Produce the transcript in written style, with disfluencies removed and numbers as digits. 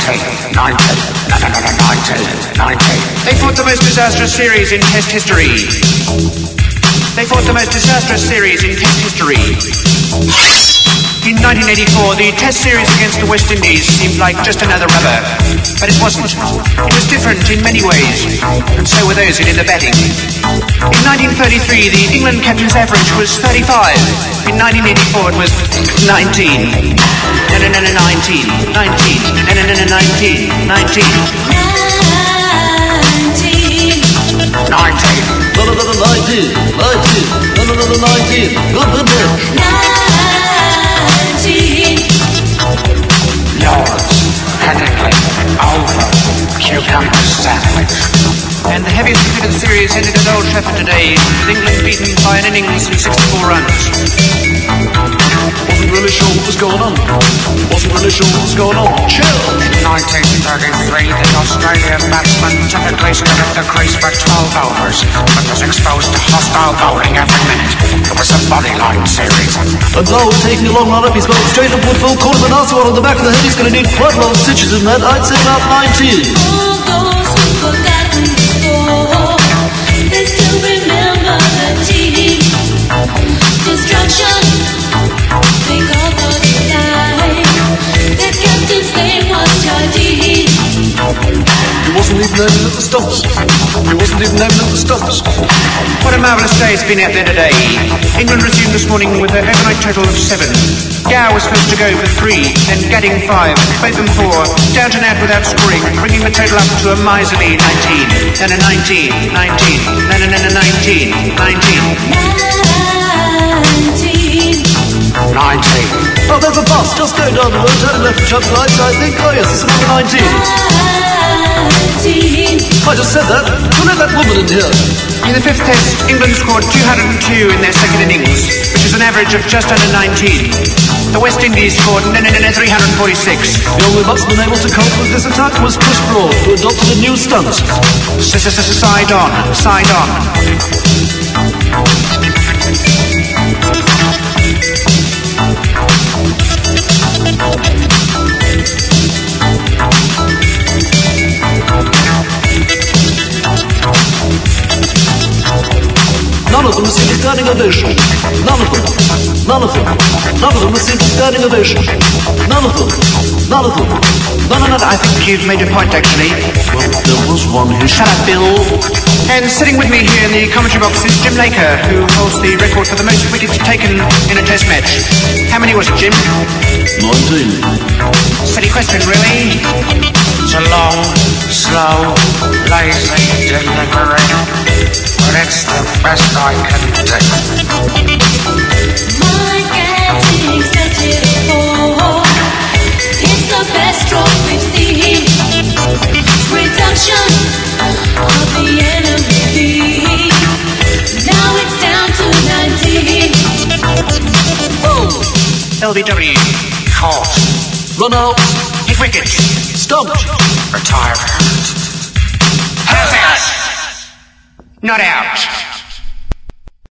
They fought the most disastrous series in Test history. In 1984, the Test series against the West Indies seemed like just another rubber. But it wasn't. It was different in many ways, and so were those who did the betting. In 1933, the England captain's average was 35. In 1984, it was 19. 19. 19. Lords, Headingley, over, cucumber sandwich. And the heaviest defeat of the series ended at Old Trafford today, with England beaten by an innings of 64 runs. Wasn't really sure what was going on. Chill! In 1933, the Australian batsman typically stood at the crease for 12 overs, but was exposed to hostile bowling every minute. It was a bodyline series. And now he's taking a long run up, he's going straight up with Phil, caught him a nasty one on the back of the head. He's going to need quite a lot of stitches in that. I'd say about 19. All those who forgotten the score, they still remember the team. Destruction, they call for the time. Their captain's name was Jardine. He wasn't even aiming at the stumps. What a marvellous day it's been out there today. England resumed this morning with an overnight total of 7. Gow was first to go for 3, then Gadding 5, Botham 4, Downton out without scoring, bringing the total up to a miserly 19. 19. Oh, there's a bus just going down the road, turning left and chuck right, I think. Oh yes, it's number 19. I just said that. Who let that woman in here? In the 5th Test, England scored 202 in their second innings, which is an average of just under 19. The West Indies scored 346. The only batsman able to cope with this attack was Chris Broad, who adopted a new stunt. Side on. None of them received a standing ovation. None of them received a standing ovation. None of them. I think you've made a point, actually. Well, there was one who... Shut up, Bill. And sitting with me here in the commentary box is Jim Laker, who holds the record for the most wickets taken in a Test match. How many was it, Jim? 19. Silly question, really? It's a long, slow, lazy delivery, but it's the best I can do. My Gadding's touched it before. It's the best stroke we've seen. Reduction of the enemy. Now it's down to 19. Woo! LBW. Caught. Run out. Hit wicket. Stumped. Retirement. Not out.